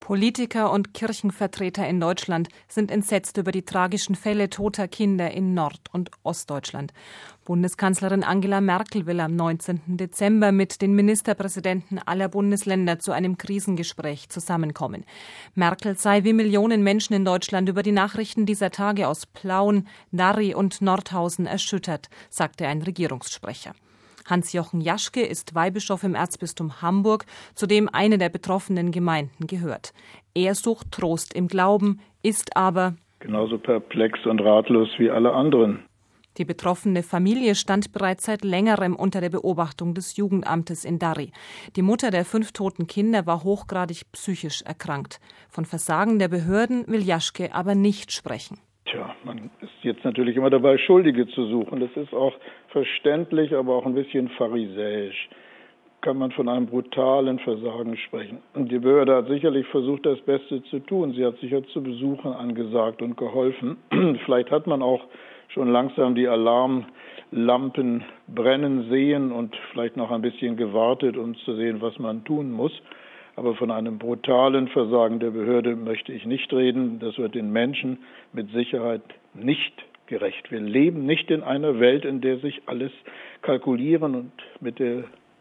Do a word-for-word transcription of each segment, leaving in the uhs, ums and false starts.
Politiker und Kirchenvertreter in Deutschland sind entsetzt über die tragischen Fälle toter Kinder in Nord- und Ostdeutschland. Bundeskanzlerin Angela Merkel will am neunzehnten Dezember mit den Ministerpräsidenten aller Bundesländer zu einem Krisengespräch zusammenkommen. Merkel sei wie Millionen Menschen in Deutschland über die Nachrichten dieser Tage aus Plauen, Dari und Nordhausen erschüttert, sagte ein Regierungssprecher. Hans-Jochen Jaschke ist Weihbischof im Erzbistum Hamburg, zu dem eine der betroffenen Gemeinden gehört. Er sucht Trost im Glauben, ist aber genauso perplex und ratlos wie alle anderen. Die betroffene Familie stand bereits seit längerem unter der Beobachtung des Jugendamtes in Dari. Die Mutter der fünf toten Kinder war hochgradig psychisch erkrankt. Von Versagen der Behörden will Jaschke aber nicht sprechen. Tja, man ist jetzt natürlich immer dabei, Schuldige zu suchen. Das ist auch verständlich, aber auch ein bisschen pharisäisch. Kann man von einem brutalen Versagen sprechen. Und die Behörde hat sicherlich versucht, das Beste zu tun. Sie hat sicher zu Besuchen angesagt und geholfen. Vielleicht hat man auch schon langsam die Alarmlampen brennen sehen und vielleicht noch ein bisschen gewartet, um zu sehen, was man tun muss. Aber von einem brutalen Versagen der Behörde möchte ich nicht reden. Das wird den Menschen mit Sicherheit nicht gerecht. Wir leben nicht in einer Welt, in der sich alles kalkulieren und mit der,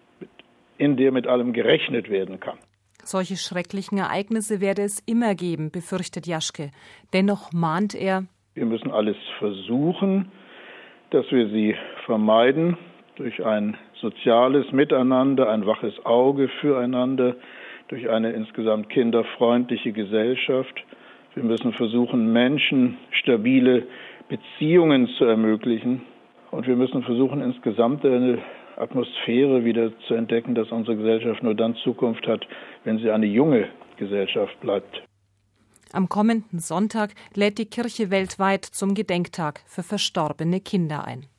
in der mit allem gerechnet werden kann. Solche schrecklichen Ereignisse werde es immer geben, befürchtet Jaschke. Dennoch mahnt er: Wir müssen alles versuchen, dass wir sie vermeiden durch ein soziales Miteinander, ein waches Auge füreinander, durch eine insgesamt kinderfreundliche Gesellschaft. Wir müssen versuchen, Menschen stabile Beziehungen zu ermöglichen. Und wir müssen versuchen, insgesamt eine Atmosphäre wieder zu entdecken, dass unsere Gesellschaft nur dann Zukunft hat, wenn sie eine junge Gesellschaft bleibt. Am kommenden Sonntag lädt die Kirche weltweit zum Gedenktag für verstorbene Kinder ein.